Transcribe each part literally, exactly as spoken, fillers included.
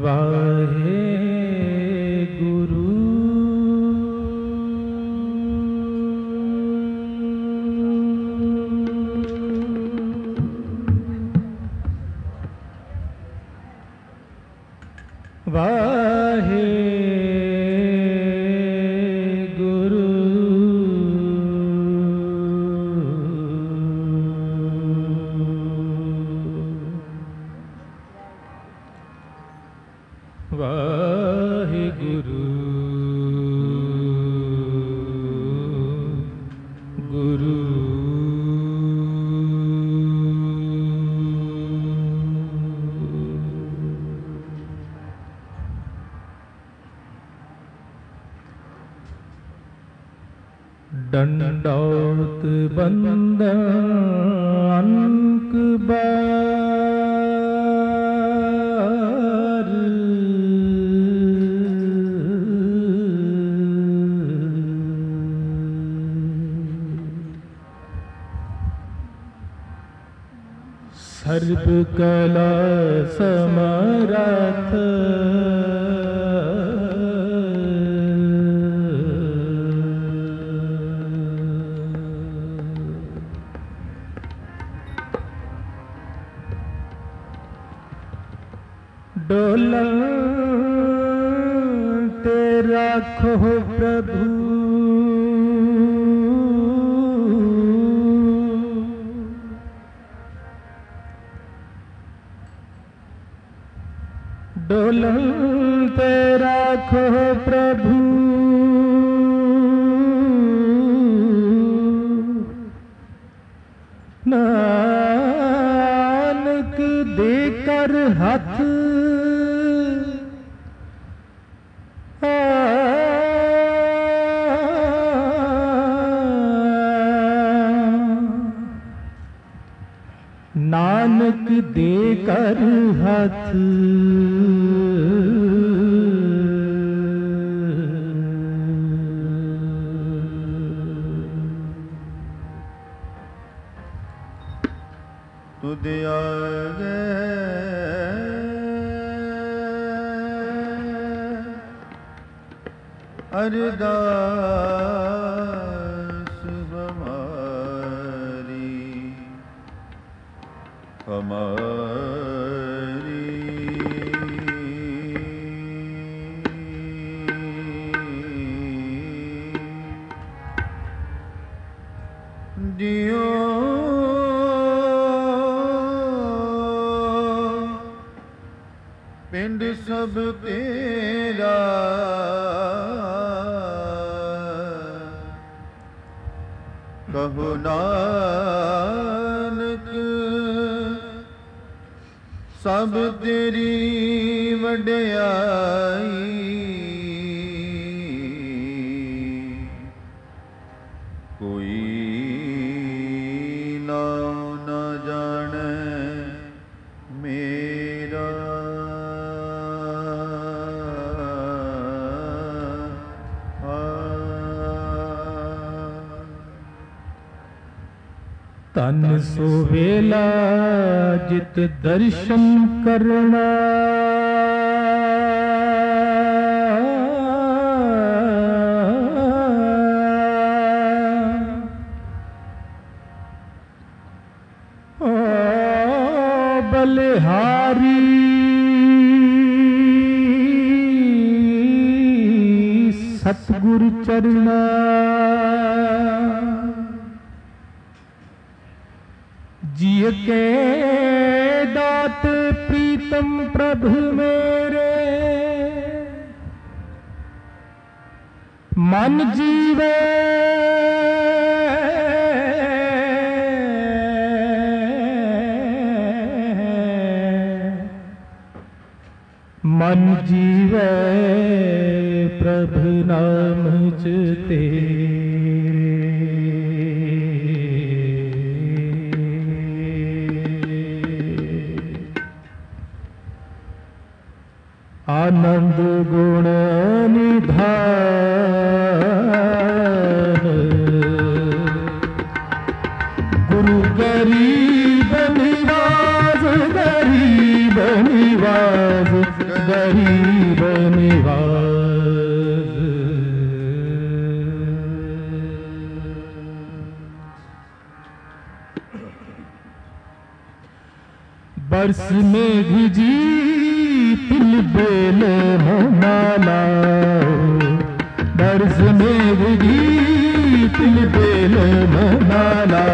वाहे गुरु वाहे गुरु वाहे गुरु गुरु दंडौत बंदन अनकबार सर्व कला समरथ डोलते राखो प्रभु डोलते राखो प्रभु नानक देकर हाथ नानक देकर हाथ तुद आगे अरदास हमारी हमारी जियो पिंड सब तेरा कहो नानक सब तेरी वड्याई कोई नाम न जाने मेरा तन सो वेला जित दर्शन करना ओ बलिहारी सतगुरु चरना जिय के दात प्रीतम प्रभु मेरे मन जीवे मन जीवे प्रभु नाम जते आनंद गुण निधान गुरु गरीब निवास गरीब निवास गरीब बरस में भिजी तिल बेल माला, बरस में भिजी तिल बेल माला,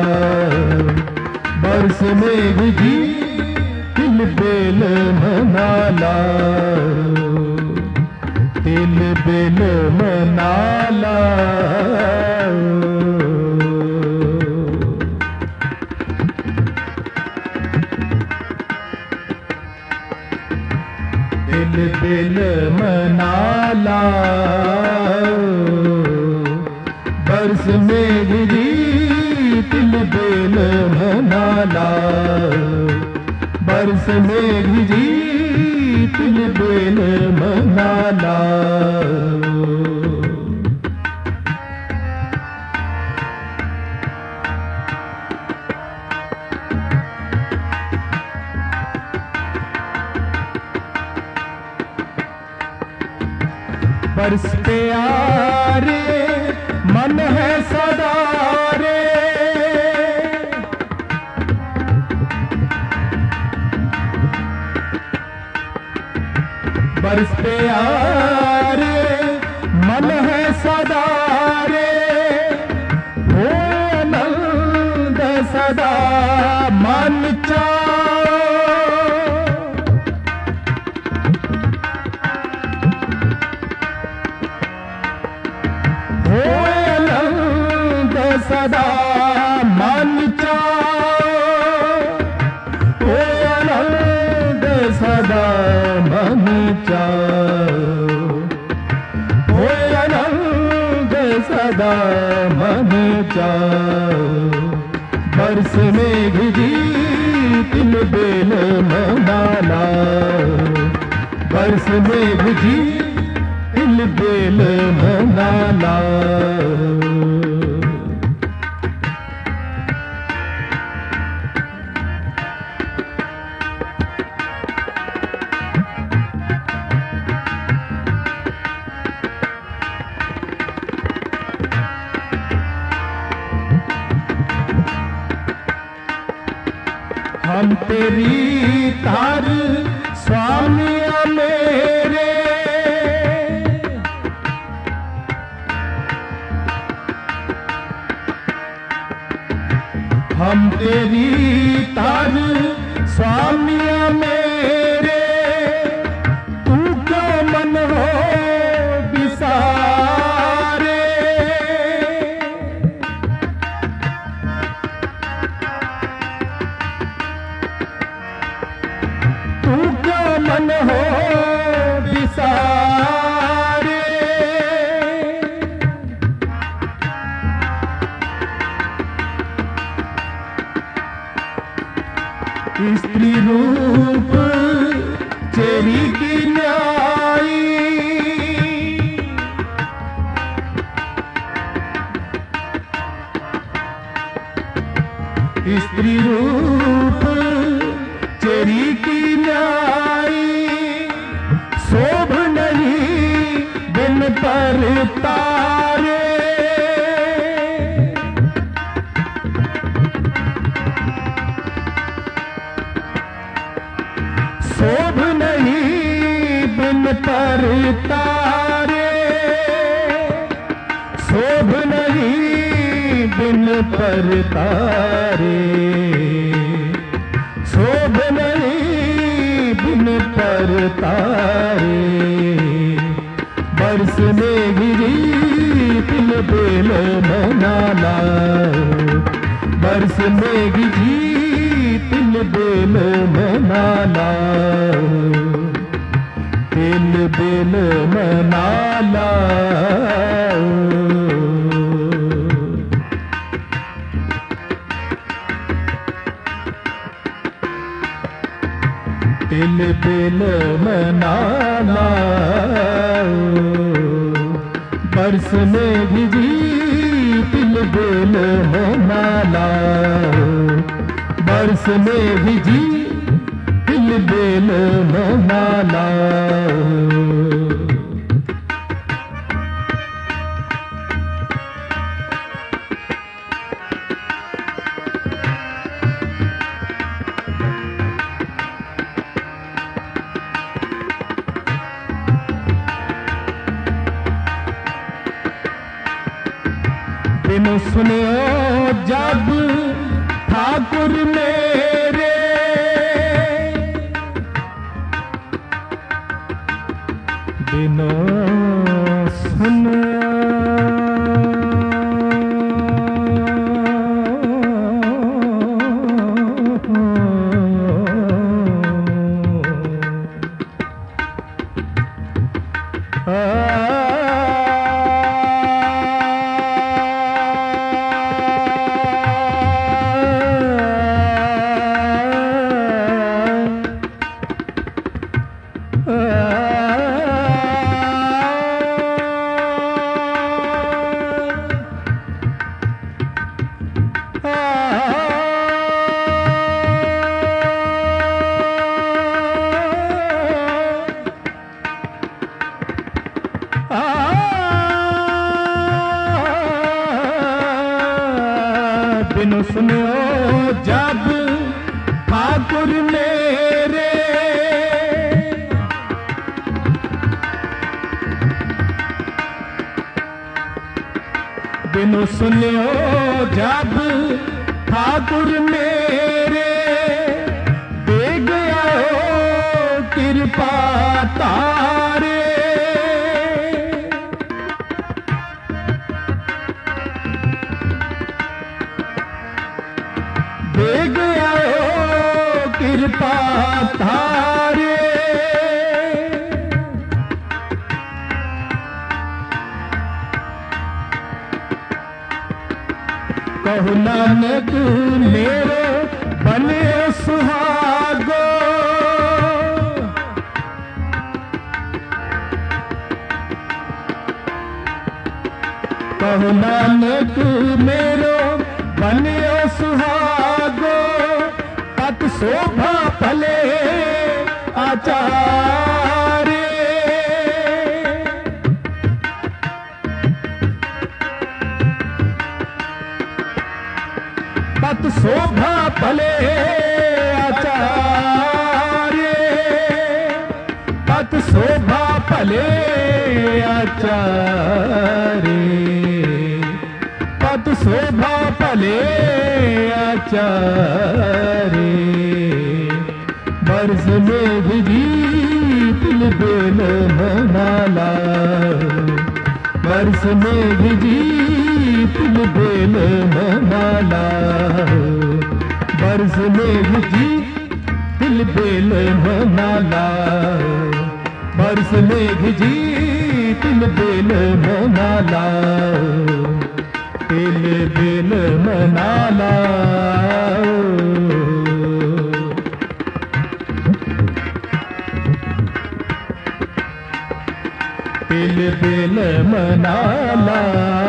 बरस में भिजी तिल बेल मनाला, तिल बेल मनाला। तिल बेल मनाला, बरस में गिरी तिल बेल मनाला, बरस में गिरी तिल बेल मनाला। बरस पे आरे मन है सदा रे, बरस पे आरे मन है सदा रे, हो आनंद सदा मन चाओ, सदा मन चाओ, ओ आनंद सदा मन चाओ, ओ आनंद सदा मन चाओ। बरस में गिरी तिल बेल मनाला, बरस में गिरी तिल बेल मनाला। हम तेरी तार स्वामिया मेरे, हम तेरी तार स्वामिया मेरे, तू क्यों मन हो बिसारे, तू क्यों मन हो बिसारे। स्त्री रूप चेरी की न्याई, स्त्री रूप चेरी की न्याई, शोभ नहीं बिन पर तारे, शोभ नहीं बिन पर तारे, शोभ नहीं बिन पर तारे, शोभ नहीं बिन पर तारे। बरस में गिरी तिल बेल मनाला, बरस में गिरी तिल बेल मनाला, तिल बेल मनाला। तिल बेल मनाला, बरस में भिजी तिल बेल मनाला, बरस में भिजी तिल बेल मनाला। बिनु सुनियो जब ठाकुर मेरे, बिनु सुनियो बिनु सुनियो जब ठाकुर मेरे, बिनु सुनियो जब ठाकुर मेरे, दे गया हो कृपा तारे, दे गया हो कृपा तारे। कहु नानक मेरो बने सुहागो, कहु नानक मेरो बने सुहागो, पत शोभा फले आचार्य, पत शोभा फले आचार्य, पत शोभा फले आचार्य, पत शोभा फले आचार्य। बरस में गिरी तिल बेल मनाला, बरस में गिरी तिल बेल मनाला, बरस में गिरी तिल बेल मनाला, बरस में गिरी तिल बेल मनाला, तिल बेल मनाला। तिल बेल मनाला,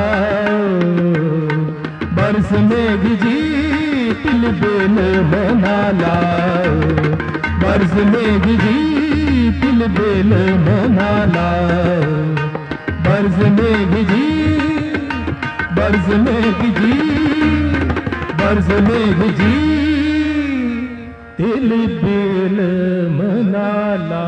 बरस में गिजी तिल बेल मनाला, बरस में गिजी तिल बेल मनाला, बरस में गिजी, बरस में गिजी, बरस में गिजी तिल बेल मनाला।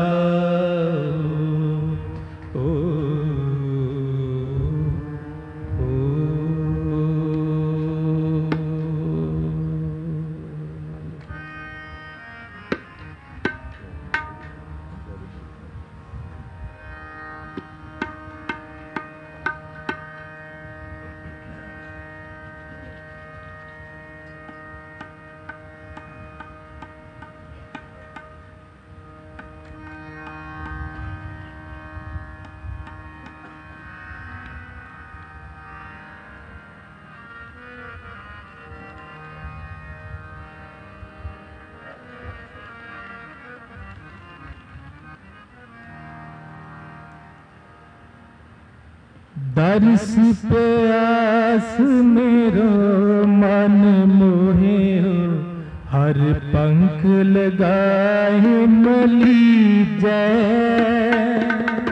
दर्श पे आस मेरो मन मोहे, हर पंख लगाए मली जय।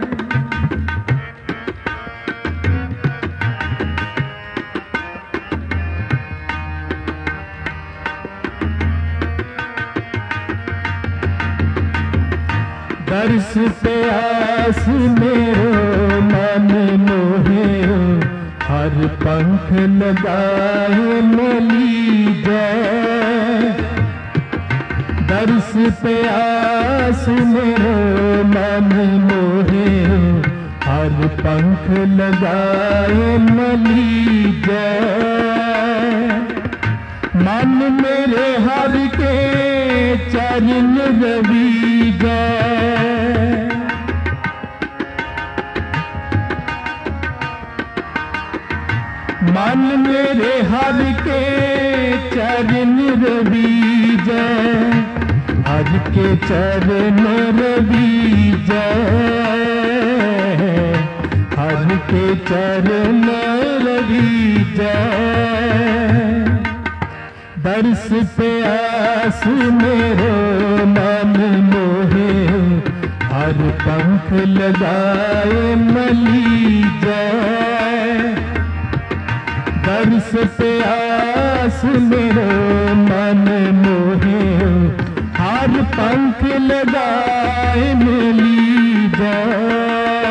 दर्श पे आस मेरो मन मोहे, हर हर पंख लगाए मिली जय। दर्श पे आस मेरो मन मोहे, हर पंख लगाए मिली जय। मन मेरे हर के चरण रवि जय। मन मेरे हर के चरण रवि जय। हर के चरण रवि जय। हर के चरण रवि जय। दर्श पे आस मेरो मन मोहे, हर पंख लगाए मली जय। दर्श पे आस मेरो मन मोहे, हर पंख लगाए मिली जय।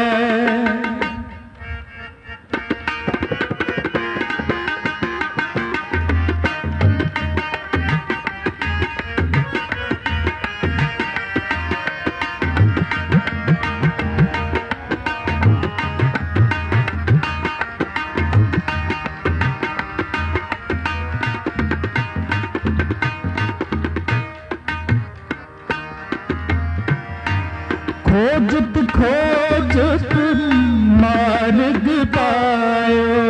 खोजत खोजत मार्ग पायो।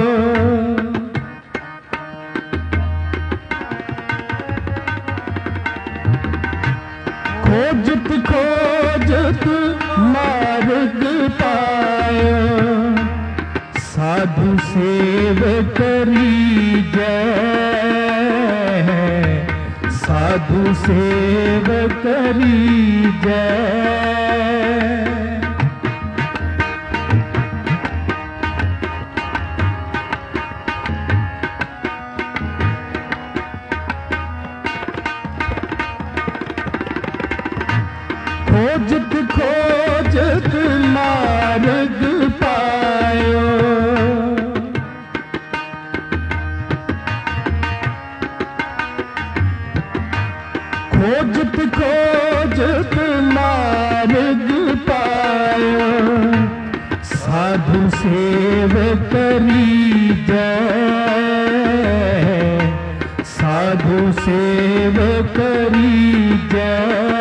खोजत खोजत मार्ग पायो। साधु सेव करी जय। साधु सेव करी जय। खोजत खोजत मार्ग पायो। खोजत खोजत मार्ग पायो। साधु सेव करी जय। साधु सेव करी जय।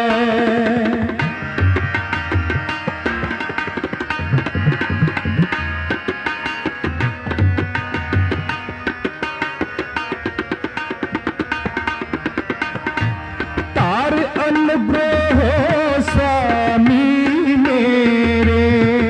अनुग्रह स्वामी मेरे।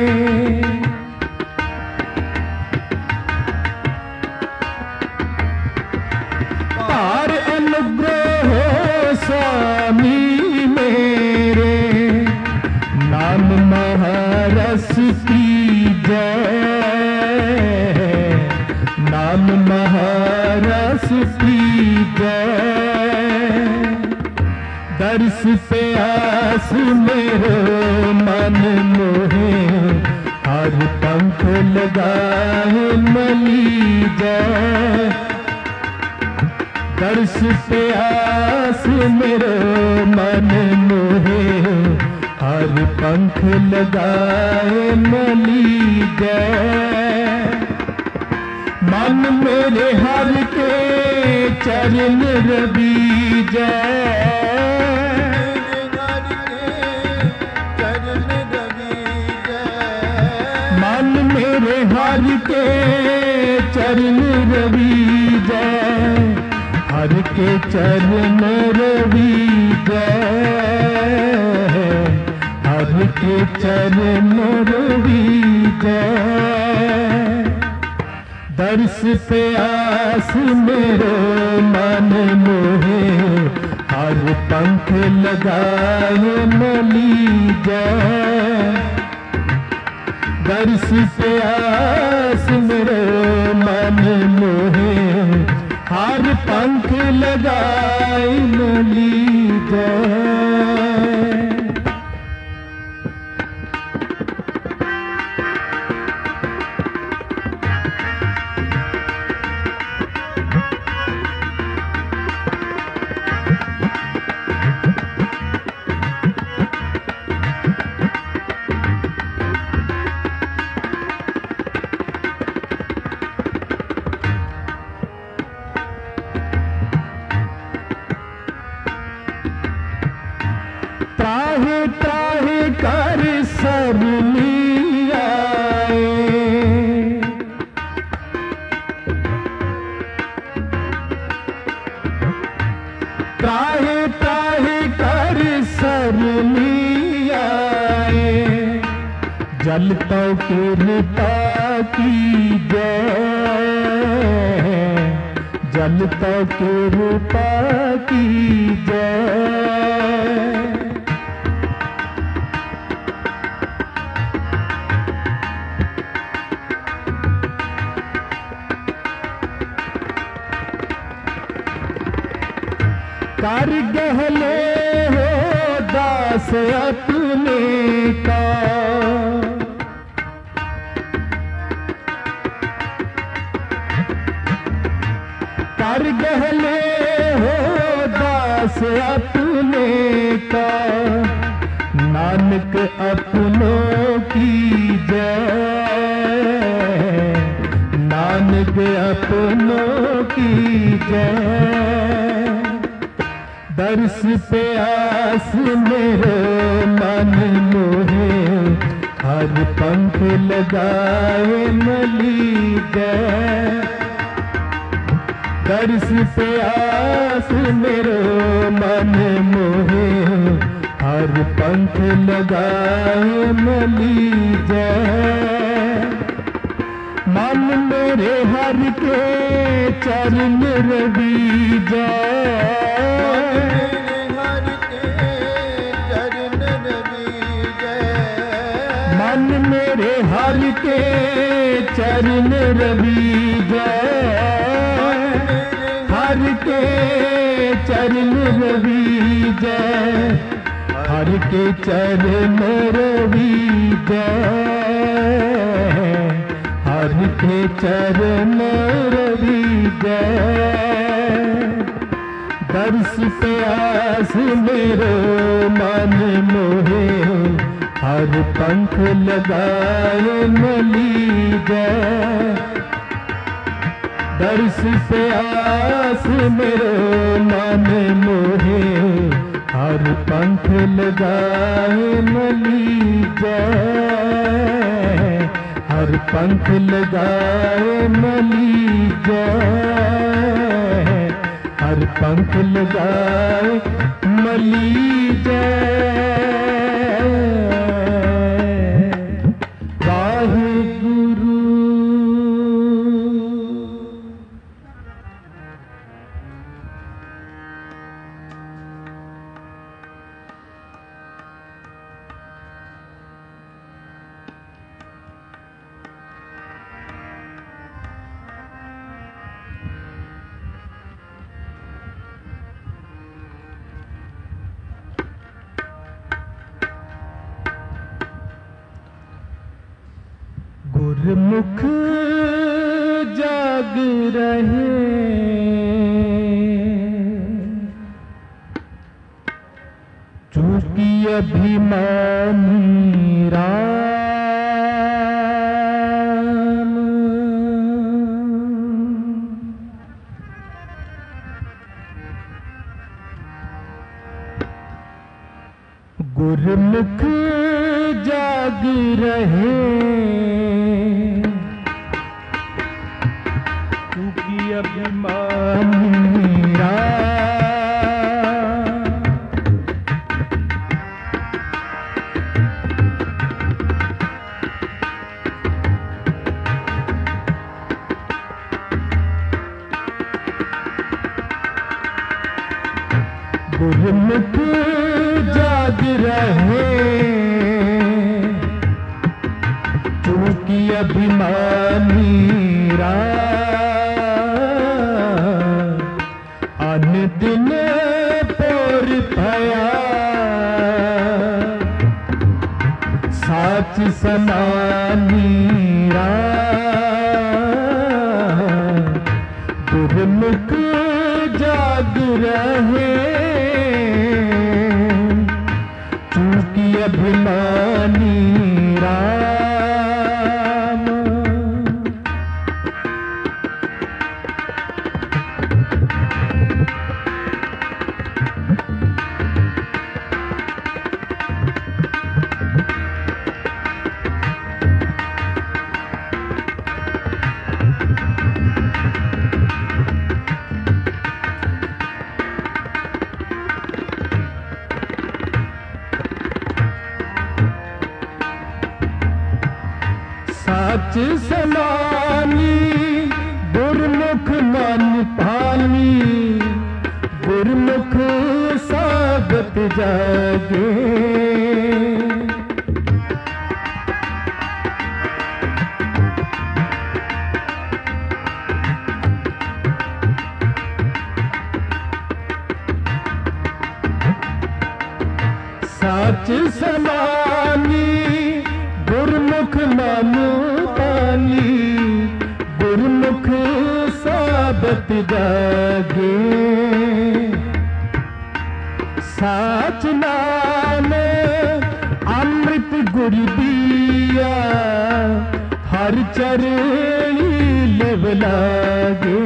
तार अनुग्रह स्वामी मेरे। नाम महारस की जय। नाम महारस की जय। दर्श पे आस मेरो मन मोहे, हर पंख लगाए मली जय। दर्श पे आस मेरो मन मोहे, हर पंख लगाए मली जय। मन मेरे हर के चरण रवि जय। मन मेरे हर के चरण रवि जय। हर के चरण रवि जय। हर के चरण रवि जय। दर्श पे आस मेरो मन मोहे, हर पंख लगाए मली जय। दर्श पे आस मेरो मन मोहे, हर पंख लगाए मली जय। जल तो कृपा की जय, जल तो कृपा की जय। कर गहले हो दास अपने का, कर गहले हो दास अपने का, नानक अपनों की जय, नानक अपनों की जय। दर्श पे आस मेरे मन मोहे, हर पंख लगाए मली जय। दर्श पे आस मेरे मन मोहे, हर पंख लगाए मली जय। मन मेरे हर के चरण रवि जय, हर के चरण रवि जय। मन मेरे हर के चरण रवि जय, हर के चरण रवि जय, हर के चरण रवि जय, हर के चरण रवि जय। दर्श पे आस मेरो मन मोहे, हर पंख लगाए मली जय। दर्श पे आस मेरो मन मोहे, हर पंख लगाए मली जय, हर पंख लगाए मली जय, हर पंख लगाए मली जय। वाहिगुरु। गुरमुख जाग रहे, चूकी अभिमानी राम। गुरमुख जाग रहे, चूकी अभिमानी राम। गुरमुख जाग रहे, चूकी अभिमानी राम। अन दिन पोर भया, साच सनानी राम। गुरमुख जाग रहे, चूकी अभिमानी राम। साच समानी गुरमुख मन पानी गुरमुख साबत जागे साच समानी गुरमुख मन पानी गुरमुख साबत जागे साच नाम अमृत गुर दिया हर चरणी लिव लागे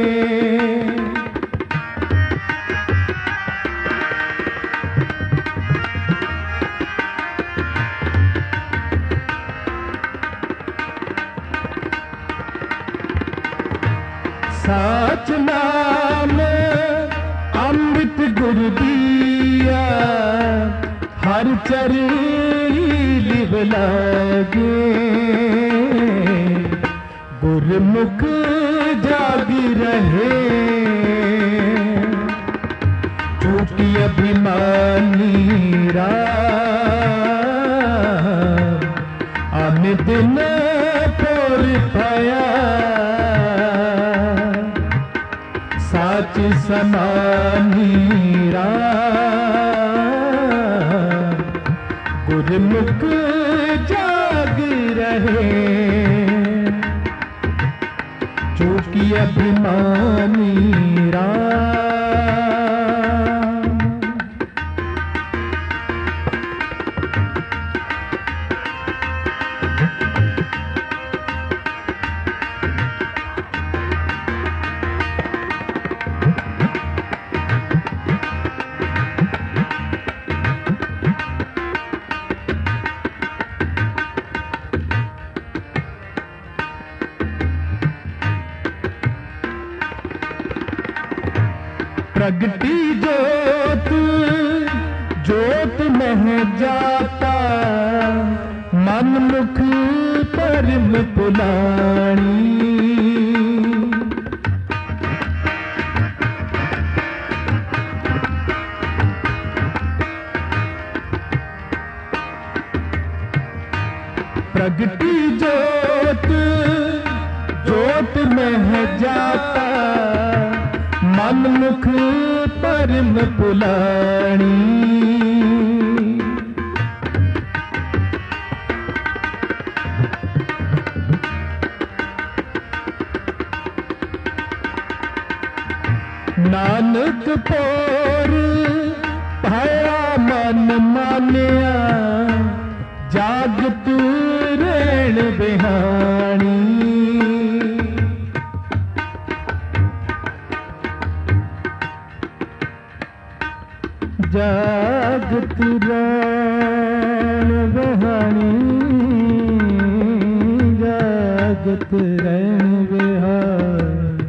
साच नाम अमृत गुर दिया हर चरणी लिव लागे गुरमुख जागी रहे चूकी अभिमानी राम अन दिन पुर पाया साच समानी राम गुरमुख जाग रहे चूकी अभिमानी राम प्रगटी जोत जोत मह जाता मन मुख परम पुलानी प्रगटी जोत जोत मह जाता मन मुख परम पुलानी नानक पोर भया मन मानिया जागत रैण बिहानी जागत रैण बिहानी जागत रैण बिहानी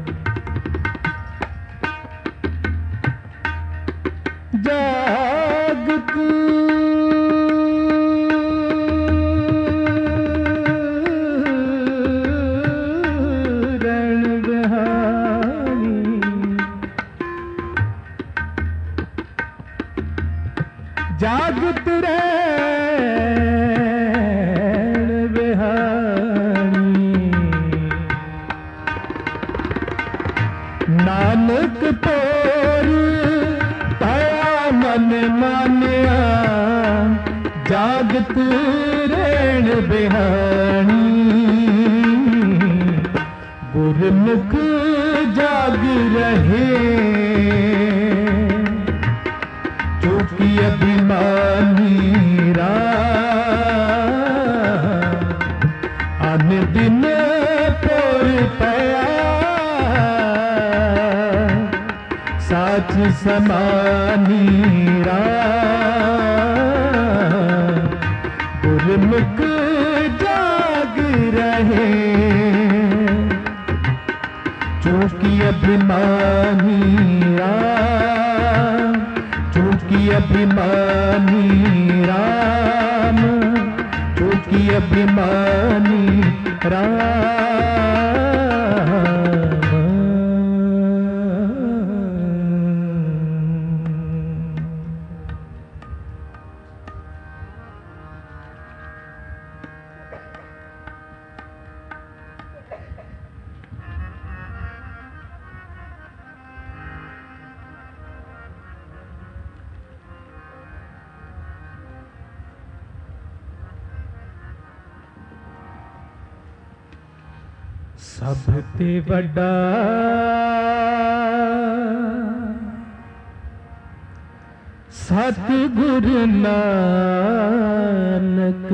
जागत रैण बिहानी जागत रैण बिहानी नानक पोर भया मन मानिया जागत रैण बिहानी गुरमुख जाग रहे चूकी अभिमानी राम अन दिन पुर पाया साच समानी राम गुरमुख जाग रहे चूकी अभिमानी राम चूकी अभिमानी राम चूकी अभिमानी सब ते वड्डा सतगुरु नानक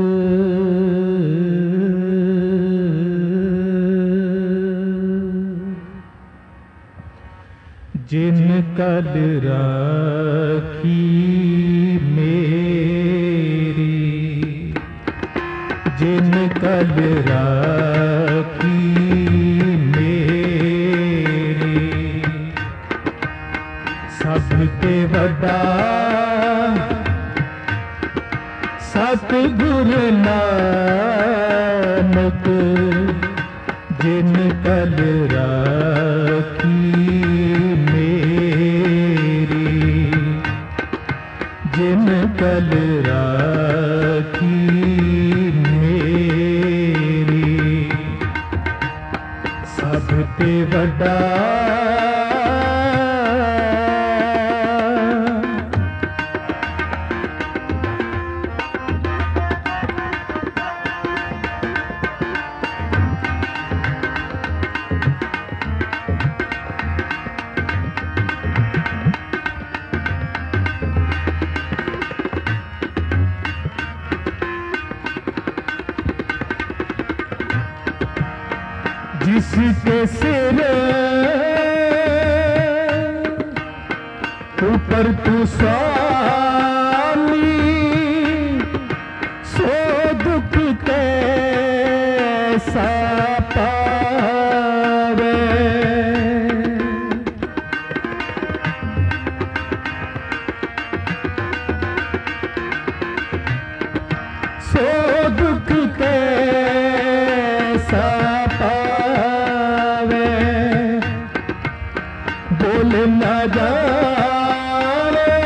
जिन कल राखी मेरी, जिन कल राखी सब ते वड्डा सतगुरु नानक जिन कल राखी मेरी, जिन कल राखी मेरी सब ते वड्डा जिसके सिर ऊपर तू स्वामी, सो दुख कैसा पावे। सो दुख कैसा बोल न जाने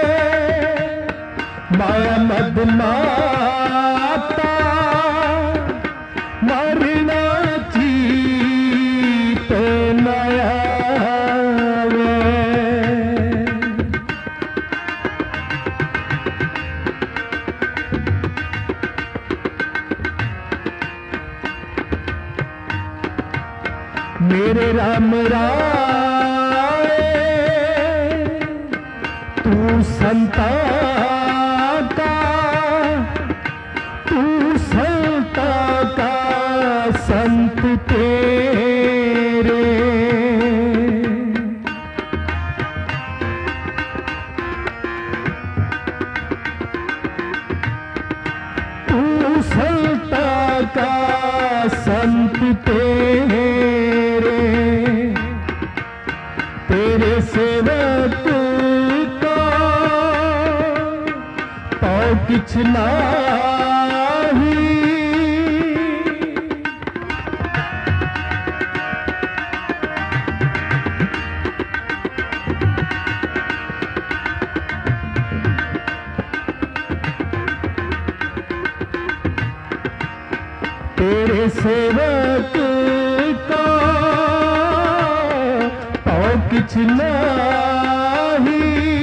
माया मद माता, मरना चीत न आवे। मेरे राम राम तू संता का, तू संता का संत तेरे। तू संता का संत तेरे, तेरे सेवक किछ नाही, तेरे सेवक का पाओ किछ नाही,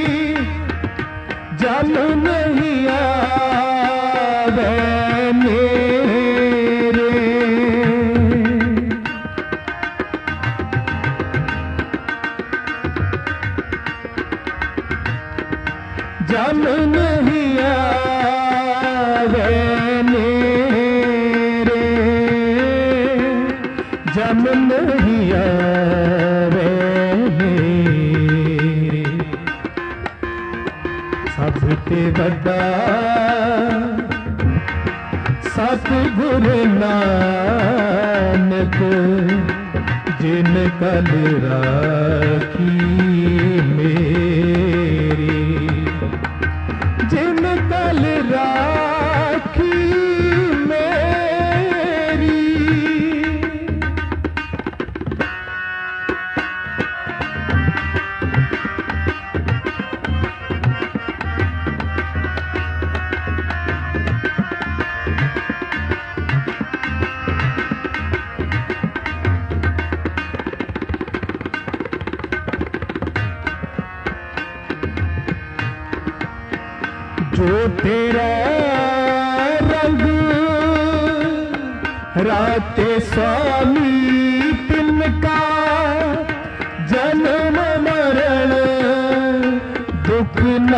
जम नहीं आवे मेरे। जम नहीं आवे मेरे, जम नहीं आवे मेरे। सब ते वड्डा सतगुरु नानक जिन कल राखी मेरी, जिन कल राखी मेरी जो तेरा रंग राते स्वामी तिनका जन्म मरण दुख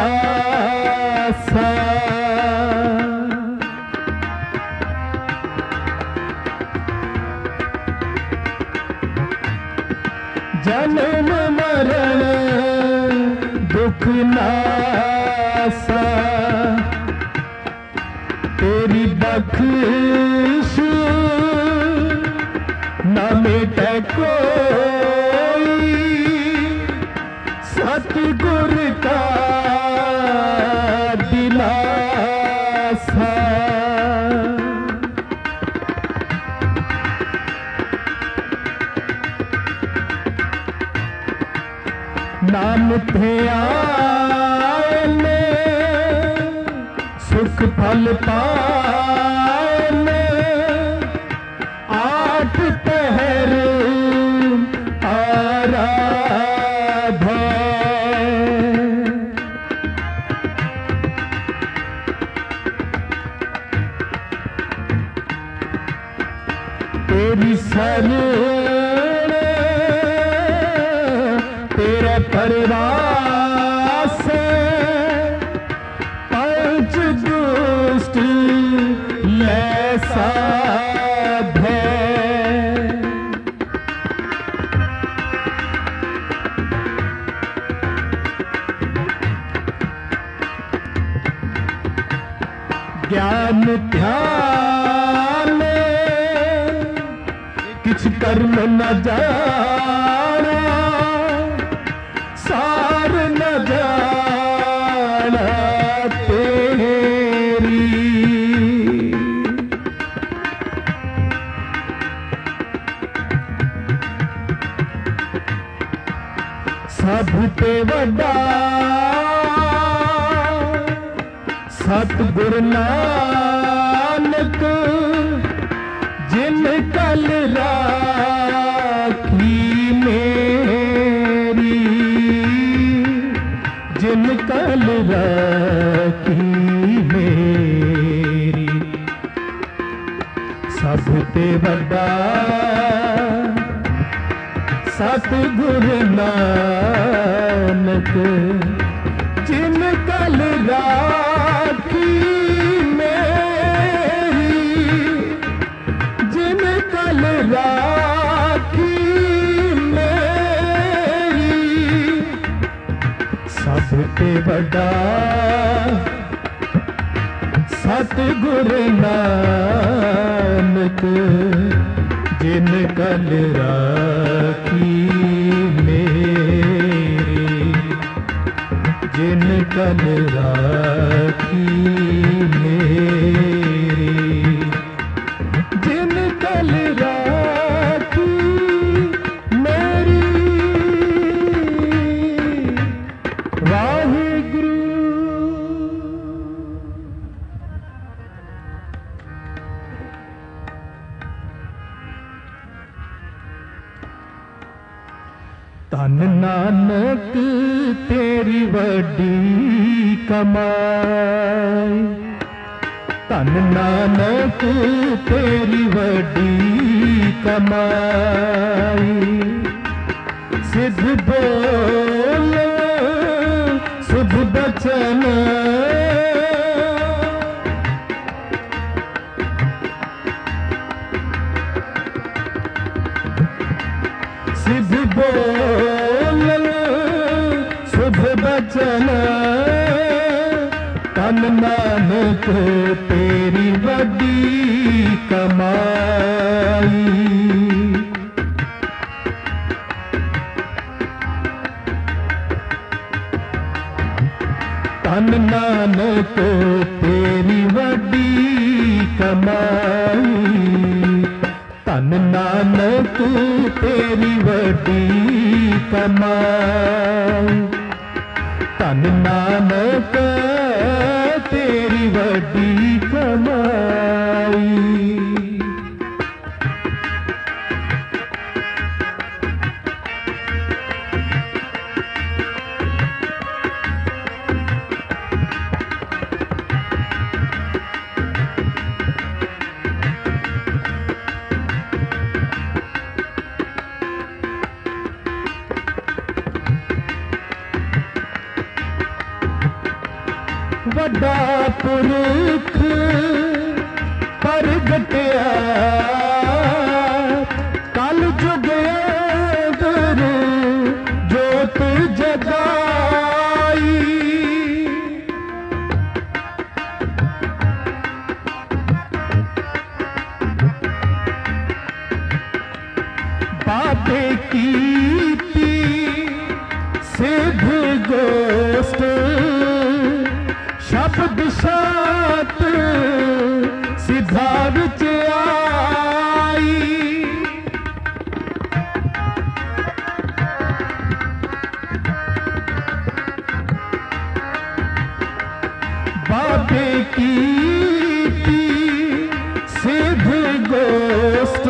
नासा। जन्म मरण दुख नासा, तेरी बख्श न मिटे कोई, सतगुर का दिलासा। नाम थे आने सुख फल पाने, आठ पहर आराधे। तेरी शरण तेरे परवास पंच दुष्ट लैसा भय। ज्ञान ध्यान किछ कर्म न जाना, सार न जाना तेरी। सब ते वड्डा सतगुर नानक, जिन कल राखी मेरी, जिन कल राखी मेरी। सब ते वड्डा सतगुर नानक, जिन कल राखी मेरी, जिन कल राखी मेरी। सब ते वड्डा सतगुर नानक, जिन कल राखी मेरी, जिन कल राखी मेरी, जिन कल राखी मेरी। वाहिगुरु। धन नानक तेरी वड्डी कमाई, धन नानक तेरी वड्डी कमाई। सिद्ध बोल सुध बचन, सिद्ध बोल सुध बचन, धन नानक तेरी वड्डी कमाई। धन नानक तेरी वड्डी कमाई, धन नानक तेरी वड्डी कमाई। धन नानक तेरी वड्डी कमाई। ਵੱਡਾ ਪੁਰਖ ਪ੍ਰਗਟਿਆ ਕਲ ਜੁਗ ਅੰਦਰ ਜੋਤ ਜਗਾਈ। बाबे कीती सिद्ध गोष्ठ शब्द सात सिद्धा विच आई। बाबे कीती सिद्ध गोष्ठ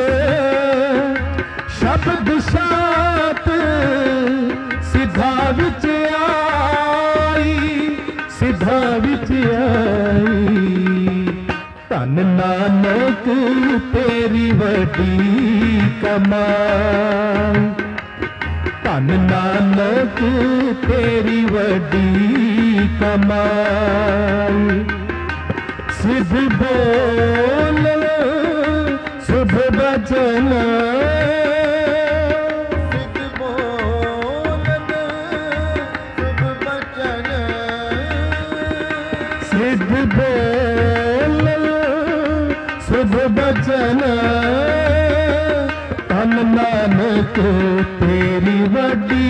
शब्द सात सिद्धा विच आई, सिद्धा विच आई। धन नानक तेरी वड्डी कमाई, धन नानक तेरी वड्डी कमाई। सिद्ध बोल शुभ वचन सिद्ध बोल शुभ बचन धन नानक तेरी वड्डी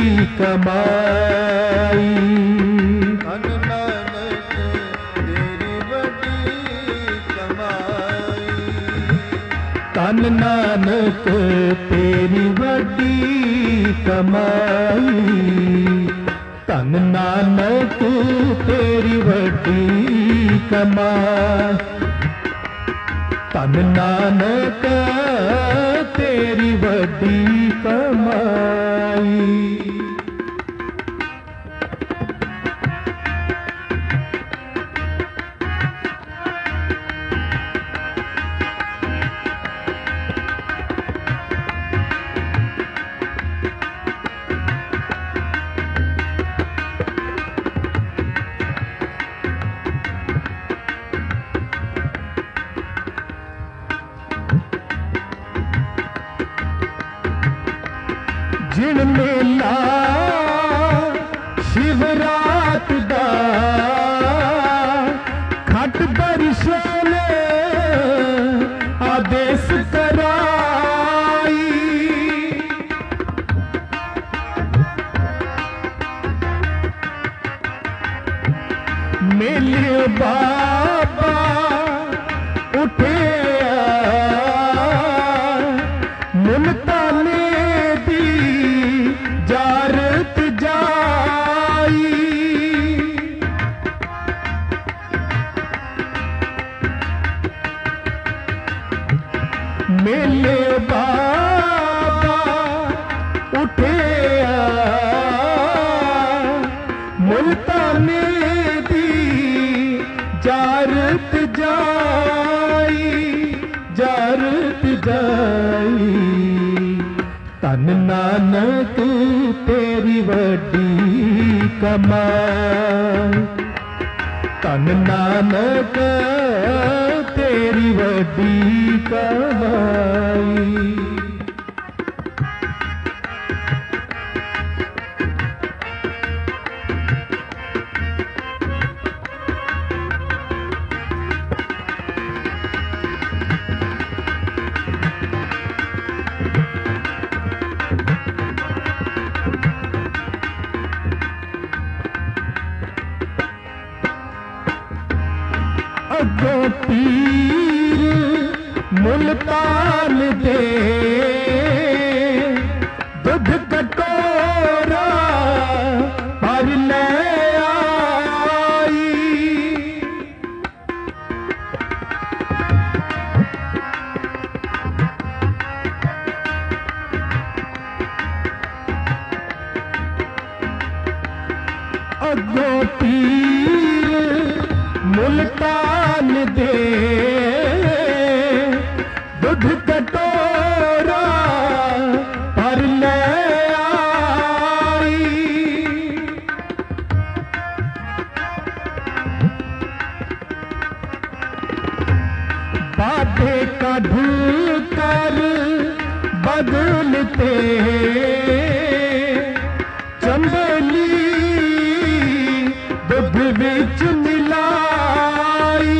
कमाई। धन नानक तेरी वड्डी कमाई। धन नानक तेरी वड्डी कमाई। धन नानक तेरी वड्डी कमाई। धन नानक तेरी वड्डी कमाई। जिन मेला शिवरात दा खट बरसोले आदेश कराई। मेले बाबा उठे मुल्ताने जारत जाई। मेले बाबा उठे मुल्ताने दी जारत जाई, जारत जाई। धन नानक तेरी वड्डी कमाई। धन नानक तेरी वड्डी कमाई। अगो पीर मुल्तान दे दुध कटोरा भर ले आई। अगो पीर मुल्तान दे दुध कटोरा भर ले आई। चंबेली दुध विच मिलाई।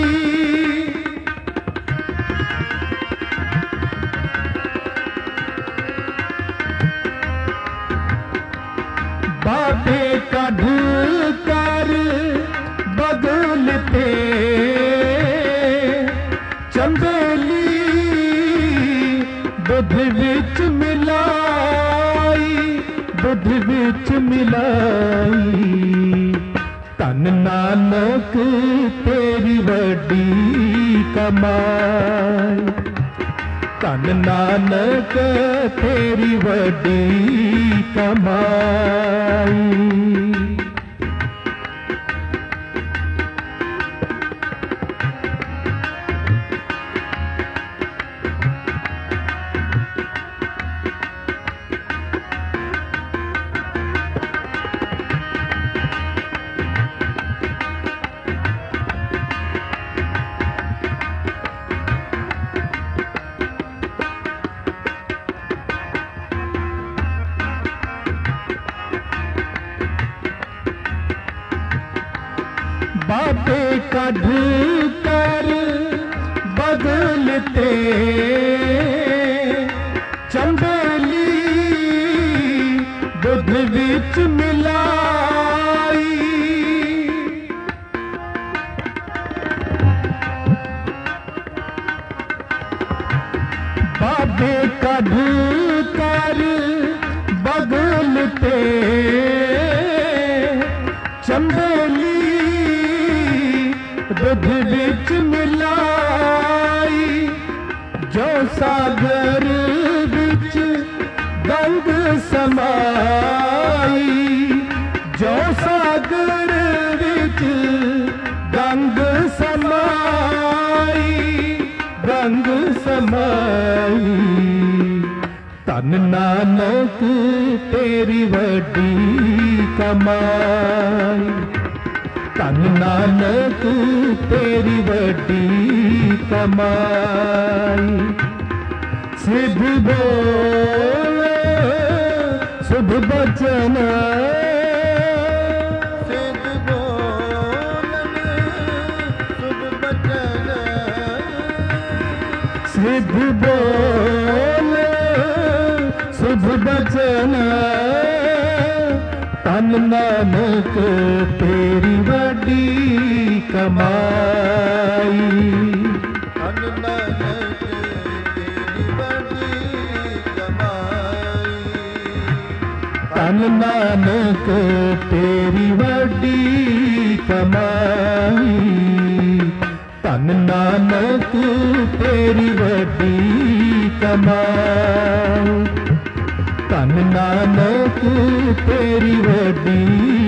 बाबे कढ़ कर बदलते चंबेली दुध विच मिलाई, दुध विच मिलाई। धन नानक तेरी वड्डी कमाई, धन नानक तेरी वड्डी कमाई। बाबे कढ़ कर बदलते चंबेली दुध विच मिलाई। बाबे कढ़ कर बदलते चंबेली दुध विच मिलाई। जो सागर विच गंग समाई, जो सागर विच गंग समाई, गंग समाई। धन नानक तेरी वड्डी कमाई, धन नानक तेरी वड्डी कमाई। सिद्ध बोल शुभ बचन, सिद्ध बोलन शुभ बचन, सिद्ध बोल शुभ बचन। धन नानक तेरी वड्डी कमाई, धन नानक तेरी वड्डी कमाई। धन नानक तेरी वड्डी कमाई, धन नानक तेरी वड्डी कमाई। धन नानक तेरी वड्डी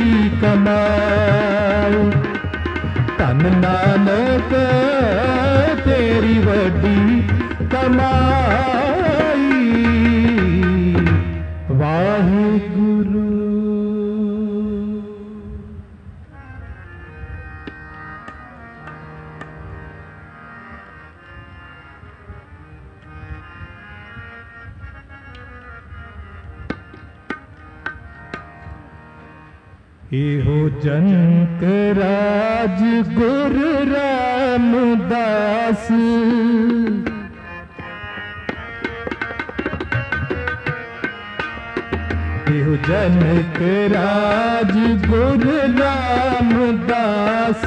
कमाई, धन नानक तेरी वड्डी कमाई। वाहिगुरु। एहो जनक राज गुर रामदास, एहो जनक राज गुर रामदास।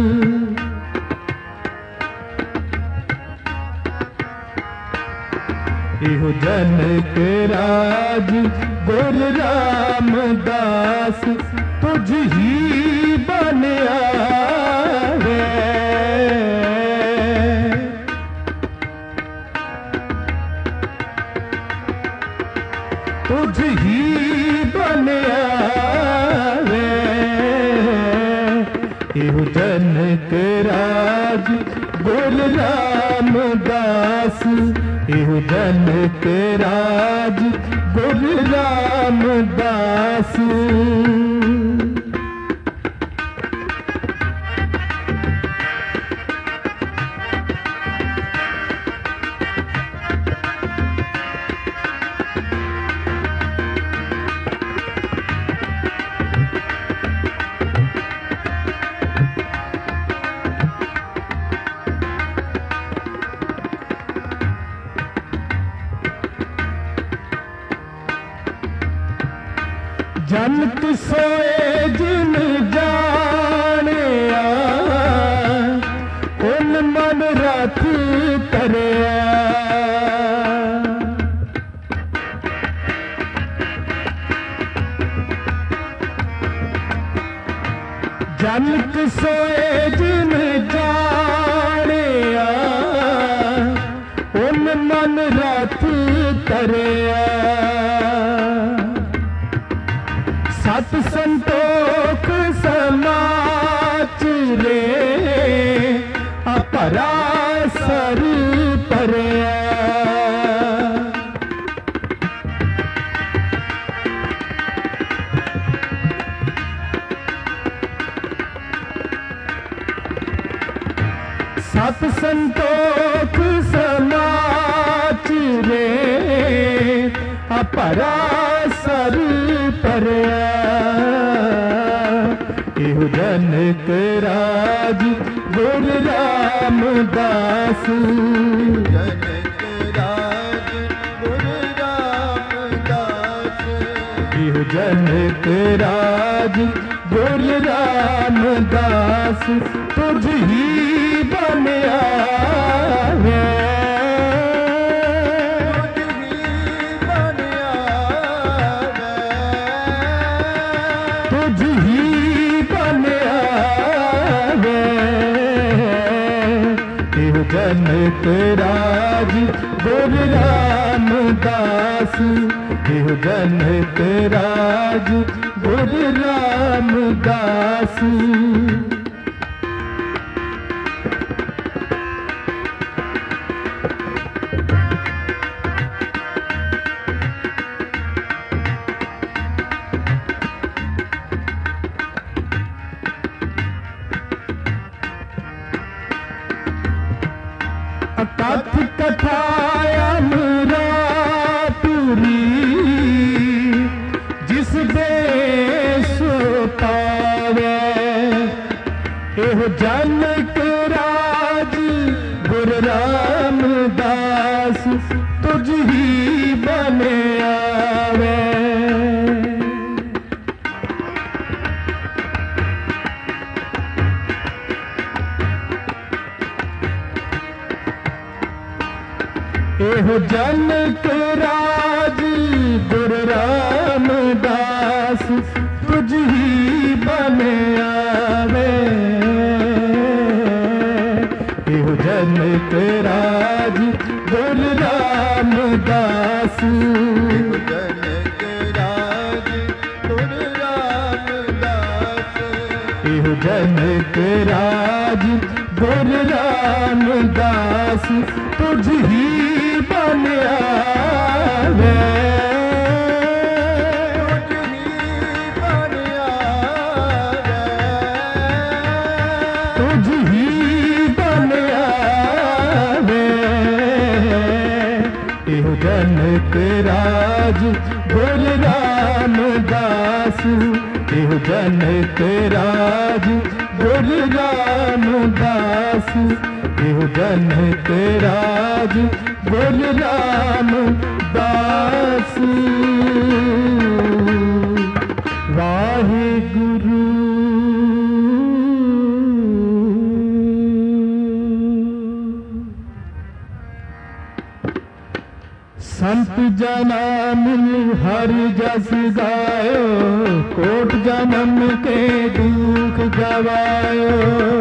एहो जनक राज गुर रामदास, तुझ ही बनिया है। तुझ ही बनिया है। एहो जनक राज गुर रामदास, एहो जनक राज गुर रामदास। जनक सोए जिन जानिया उन मन रथ तरिया जनक सोए जिन जानिया उन मन रथ तरिया सत संतोख समाचरे अपरा सर परिया सत संतोख समाचरे अपरा सर परिया इहु जनक राज गुरु रामदास जनक राज गुरु रामदास इहु जनक राज गुरु रामदास तुझ ही बन आवे तुझ ही बन आवे इहु जनक राज गुरु रामदास इहु जनक राज गुरु रामदास कथ कथा अमरापुरी जिस देश पावे एहो जनक राज गुरु रामदास तुझ ही बने आवे एहो जनक राज गुरु रामदास तुझ ही बने आवे एहो जनक राज गुरु रामदास जनक राज गुरु रामदास एहो जनक राज गुरु रामदास तुझ ही बन आवे तुझ ही बन आवे एहो जनक राज गुरु रामदास एहो जनक राज गुरु रामदास एहो जनक राज गुरु रामदास वाहिगुरु संत जना मिल हर जस गायो कोट जन्म के दुख गवायो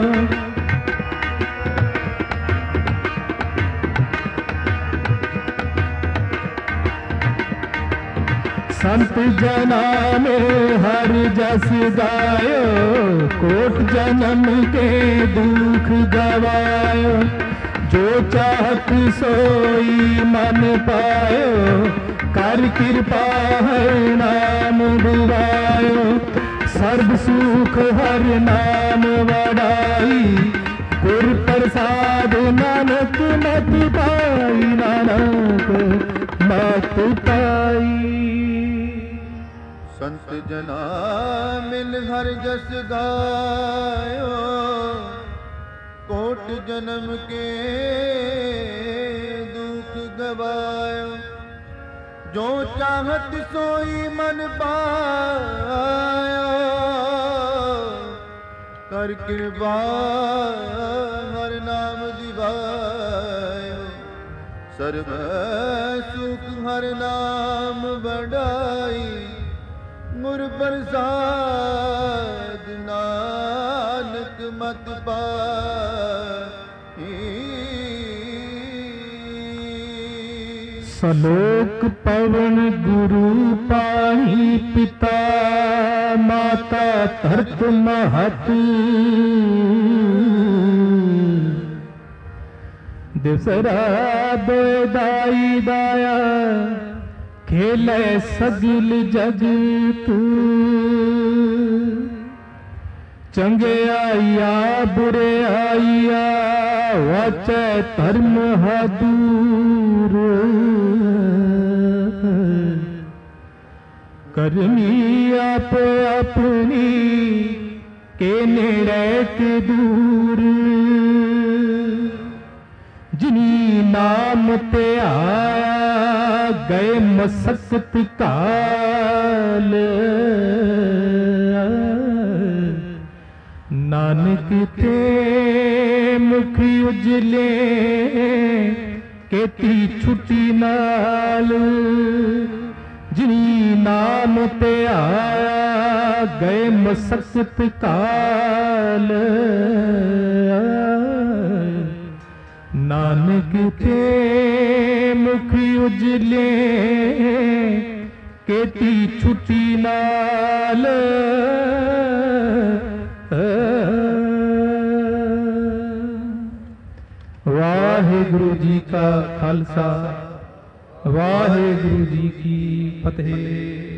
संत जना में हर जस गायो कोट जन्म के दुख गवायो जो चाहत सोई मन पायो कर कृपा है नाम डुबायो सर्व सुख हर नाम वडाई गुर प्रसाद नानक मत पाई नानक मत पाई संत जना मिल हर जस गायो कोट जन्म के दुख गवायो जो चाहत सोई मन पायो कर कृपा हर नाम दिवायो सर्व सुख हर नाम बढ़ाई गुर प्रसाद नानक मत पाई सलोक पवन गुरु पाई पिता माता धरत महत दिवसरा बेदाई दाया खेले सगल जगत चंगे आइया बुरे आइया वाचे धर्म दूर करनी आप अपनी के नेड़े के दूर जिनी नाम ते आया गए मसकत काल नानक ते मुख उजले केती छुट्टी नाल जिनी नाम ते आया गए मसकत काल नानक ते मुख उजले केती छुट्टी नाल वाहिगुरु जी का खालसा वाहिगुरु जी की फतेह।